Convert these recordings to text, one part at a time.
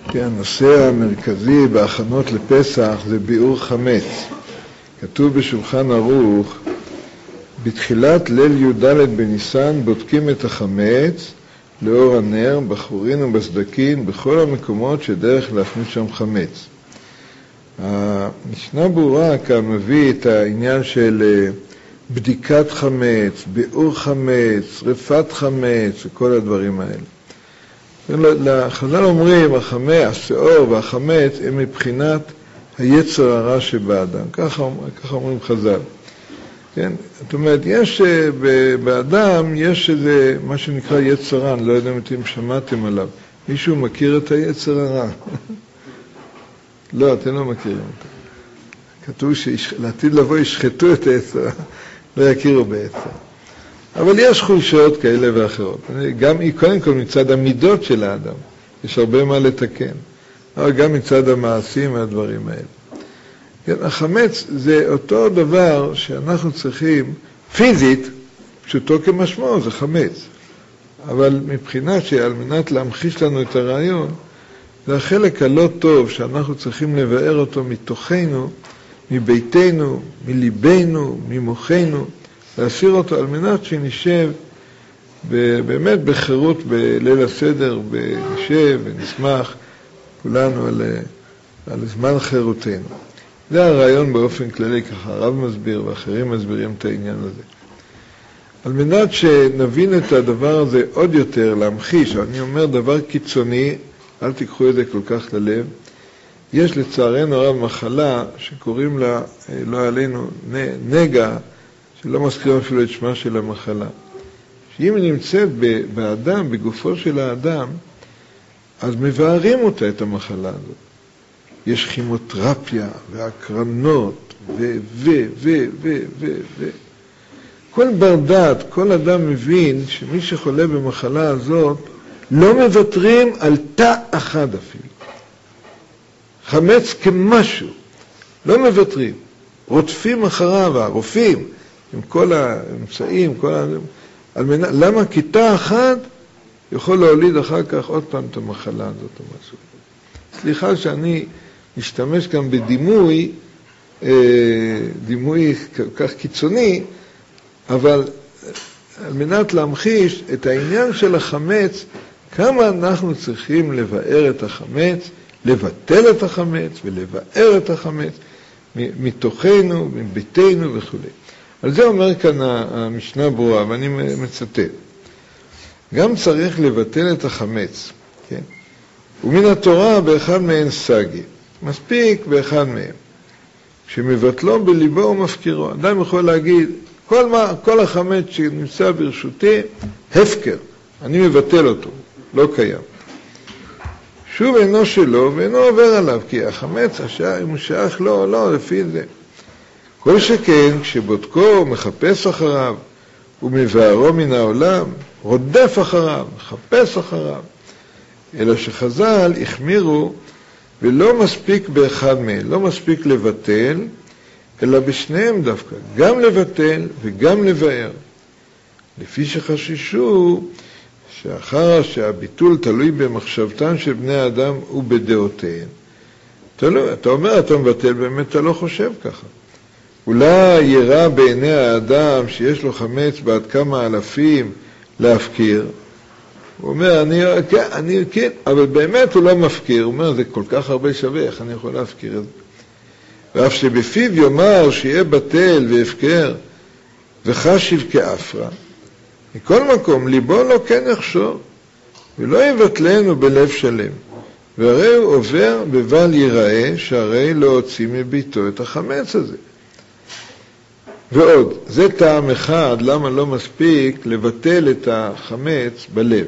כן, הנושא המרכזי בהכנות לפסח זה ביעור חמץ. כתוב בשולחן ערוך, בתחילת ליל י"ד בניסן בודקים את החמץ לאור הנר, בחורין ובסדקין, בכל המקומות שדרך להכניס שם חמץ. המשנה ברורה כאן מביא את העניין של בדיקת חמץ, ביעור חמץ, שריפת חמץ וכל הדברים האלה. לחז"ל אומרים, השאור והחמץ הם מבחינת היצר הרע שבאדם. ככה אומרים חז"ל. כן? זאת אומרת, יש באדם, יש איזה, מה שנקרא יצר רע, אני לא יודע אם אתם שמעתם עליו. מישהו מכיר את היצר הרע? לא, אתם לא מכירים אותו. כתוב שלעתיד לבוא ישחטו את היצר רע, לא יכירו ביצר. אבל יש חולשות כאלה ואחרות. גם קודם כל מצד המידות של האדם, יש הרבה מה לתקן. אבל גם מצד המעשים והדברים האלה. כן, החמץ זה אותו דבר שאנחנו צריכים, פיזית, פשוטו כמשמעו, זה חמץ. אבל מבחינה שעל מנת להמחיש לנו את הרעיון, זה החלק הלא טוב שאנחנו צריכים לבאר אותו מתוכנו, מביתנו, מליבנו, ממוחנו, להסיר אותו על מנת שנשב באמת בחירות בליל הסדר, ונשב ונשמח כולנו על זמן חירותנו. זה הרעיון באופן כללי, ככה הרב מסביר ואחרים מסבירים את העניין הזה. על מנת שנבין את הדבר הזה עוד יותר, להמחיש, אני אומר דבר קיצוני, אל תיקחו את זה כל כך ללב, יש לצערנו הרב מחלה שקוראים לה, לא עלינו, נגע, שלא מזכירים אפילו את שמה של המחלה. שאם היא נמצאת באדם, בגופו של האדם, אז מבארים אותה את המחלה הזאת. יש כימותרפיה והקרנות כל בר דעת, כל אדם מבין שמי שחולה במחלה הזאת לא מוותרים על תא אחד אפילו. חמץ כמשהו, לא מוותרים. רודפים אחריו, הרופאים, עם כל האמצעים, למה כיתה אחת יכול להוליד אחר כך עוד פעם את המחלה הזאת או משהו. סליחה שאני משתמש גם בדימוי, דימוי כל כך קיצוני, אבל על מנת להמחיש את העניין של החמץ, כמה אנחנו צריכים לבאר את החמץ, לבטל את החמץ ולבאר את החמץ מתוכנו, מביתנו וכו'. על זה אומר כאן המשנה ברורה, ואני מצטט. גם צריך לבטל את החמץ, כן? ומן התורה באחד מהן סגי, מספיק באחד מהם. כשמבטלו בליבו ומפקירו, אדם יכול להגיד, כל החמץ שנמצא ברשותי, הפקר, אני מבטל אותו, לא קיים. שוב אינו שלו ואינו עובר עליו, כי החמץ, אם הוא שייך לא, לפי זה. כל שכן, כשבודקו מחפש אחריו, ומבארו מן העולם, רודף אחריו, מחפש אחריו. אלא שחז"ל החמירו, ולא מספיק באחד מהם, לא מספיק לבטל, אלא בשניהם דווקא, גם לבטל וגם לבאר. לפי שחששו, שאחר שהביטול תלוי במחשבתן של בני האדם ובדעותיהם. אתה אומר, אתה מבטל, באמת אתה לא חושב ככה. אולי יראה בעיני האדם שיש לו חמץ בעד כמה אלפים להפקיר. הוא אומר, כן, אבל באמת הוא לא מפקיר. הוא אומר, זה כל כך הרבה שווה, איך אני יכול להפקיר את זה? ואף שבפיו יאמר שיהיה בטל והפקר וחשיב כאפרה, מכל מקום ליבו לא כן יחשוב, ולא יבטלנו בלב שלם. והרי הוא עובר בבל ייראה שהרי לא הוציא מביתו את החמץ הזה. ועוד, זה טעם אחד למה לא מספיק לבטל את החמץ בלב.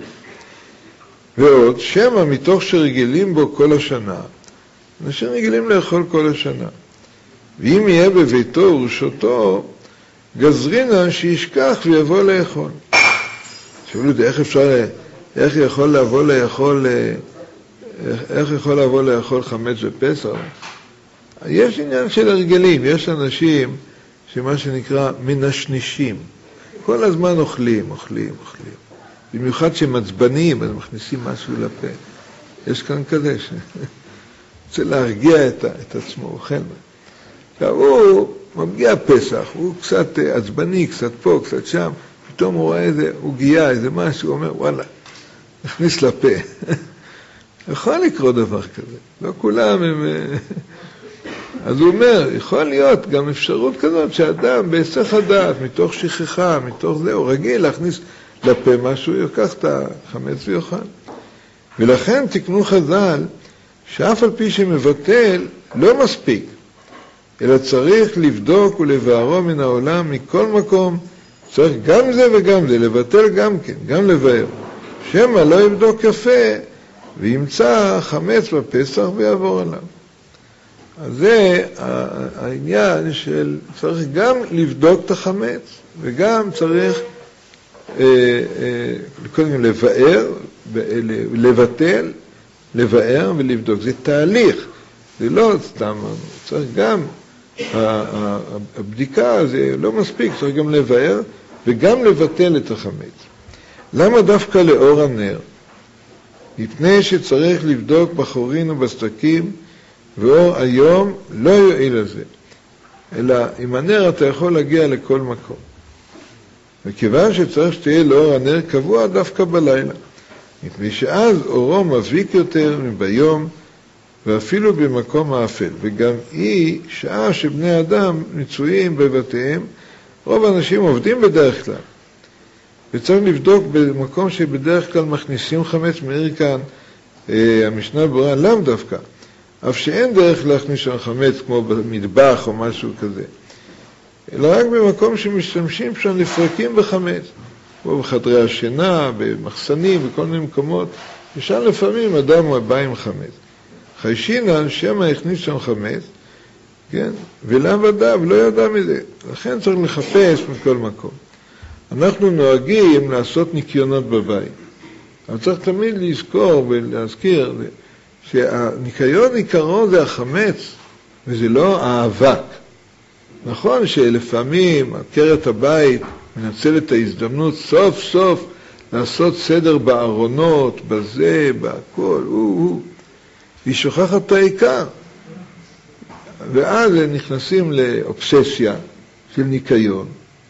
ועוד, שמא מתוך שרגילים בו כל השנה, אנשים רגילים לאכול כל השנה. ואם יהיה בביתו ורשותו, גזרינן שישכח ויבוא לאכול. שאלו אותי, איך יכול לבוא לאכול חמץ בפסח? יש עניין של הרגלים, יש אנשים שמה שנקרא מנשנישים. כל הזמן אוכלים. במיוחד שהם עצבניים, אז מכניסים משהו לפה. יש כאן כזה רוצה להרגיע את עצמו, הוא אוכל. עכשיו הוא מגיע פסח, הוא קצת עצבני, קצת פה, קצת שם, פתאום הוא רואה הוא גייה, איזה משהו, הוא אומר, וואלה, נכניס לפה. יכול לקרות דבר כזה, לא כולם הם... אז הוא אומר, יכול להיות גם אפשרות כזאת שאדם בהיסח הדעת, מתוך שכחה, מתוך זה, הוא רגיל להכניס לפה משהו, ייקח את החמץ ויאכל. ולכן תקנו חז"ל, שאף על פי שמבטל לא מספיק, אלא צריך לבדוק ולבארו מן העולם מכל מקום, צריך גם זה וגם זה, לבטל גם כן, גם לבאר. שמא לא יבדוק יפה וימצא חמץ בפסח ויעבור עליו. אז זה העניין של צריך גם לבדוק את החמץ, וגם צריך קודם לבאר, לבטל, לבאר ולבדוק. זה תהליך, זה לא סתם, צריך גם, הבדיקה זה לא מספיק, צריך גם לבאר וגם לבטל את החמץ. למה דווקא לאור הנר? מפני שצריך לבדוק בחורין ובסדקים, ואור היום לא יועיל לזה, אלא עם הנר אתה יכול להגיע לכל מקום. וכיוון שצריך שתהיה לאור הנר קבוע דווקא בלילה, מפני שאז אורו מביק יותר מביום, ואפילו במקום האפל, וגם היא שעה שבני אדם מצויים בבתיהם, רוב האנשים עובדים בדרך כלל, וצריך לבדוק במקום שבדרך כלל מכניסים חמץ, מאיר כאן המשנה ברורה, למה דווקא? אף שאין דרך להכניס שם חמץ כמו במטבח או משהו כזה, אלא רק במקום שמשתמשים שם לפרקים בחמץ, כמו בחדרי השינה, במחסנים, בכל מיני מקומות, ושם לפעמים אדם הוא בא עם חמץ. חיישינן שמא הכניס שם חמץ, כן? ולאו ידע ולא ידע מזה. לכן צריך לחפש מכל מקום. אנחנו נוהגים לעשות ניקיונות בבית. אבל צריך תמיד לזכור ולהזכיר שהניקיון עיקרו זה החמץ, וזה לא האבק. נכון שלפעמים עקרת הבית מנצל את ההזדמנות סוף סוף לעשות סדר בארונות, בזה, בהכל, היא שוכחת את העיקר. ואז נכנסים לאובססיה של ניקיון,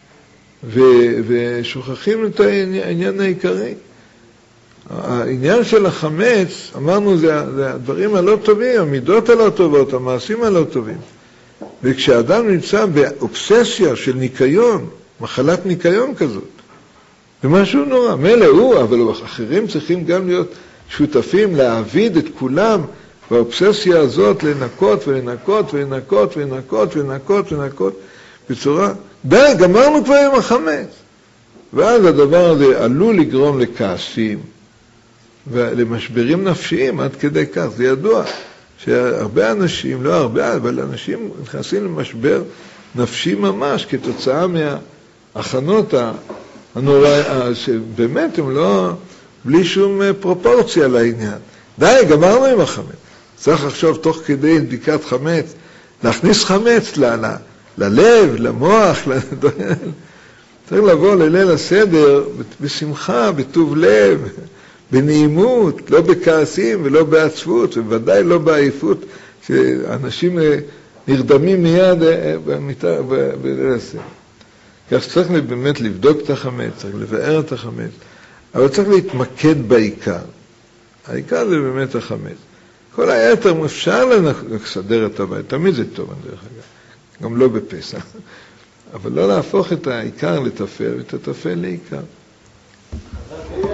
ושוכחים את העניין העיקרי. העניין של החמץ, אמרנו, זה הדברים הלא טובים, המידות הלא טובות, המעשים הלא טובים. וכשאדם נמצא באובססיה של ניקיון, מחלת ניקיון כזאת, זה משהו נורא. מילא הוא, אבל אחרים צריכים גם להיות שותפים להעביד את כולם באובססיה הזאת, לנקות ולנקות ולנקות ולנקות ולנקות ולנקות בצורה, די, גמרנו כבר עם החמץ. ואז הדבר הזה עלול לגרום לכעסים ולמשברים נפשיים עד כדי כך. זה ידוע שהרבה אנשים, לא הרבה, אבל אנשים נכנסים למשבר נפשי ממש כתוצאה מההכנות הנורא, שבאמת הם לא, בלי שום פרופורציה לעניין. די, גמרנו עם החמץ. צריך עכשיו תוך כדי בדיקת חמץ, להכניס חמץ ללב, למוח, צריך לבוא לליל הסדר בשמחה, בטוב לב, בנעימות, לא בכעסים ולא בעצבות, ובוודאי לא בעייפות, שאנשים נרדמים מיד בליל הסדר. כך צריך באמת לבדוק את החמץ, צריך לבאר את החמץ, אבל צריך להתמקד בעיקר. העיקר זה באמת החמץ. כל היתר אפשר לסדר את הבית, תמיד זה טוב, דרך אגב, גם לא בפסח. אבל לא להפוך את העיקר לטפל, ואת הטפל לעיקר.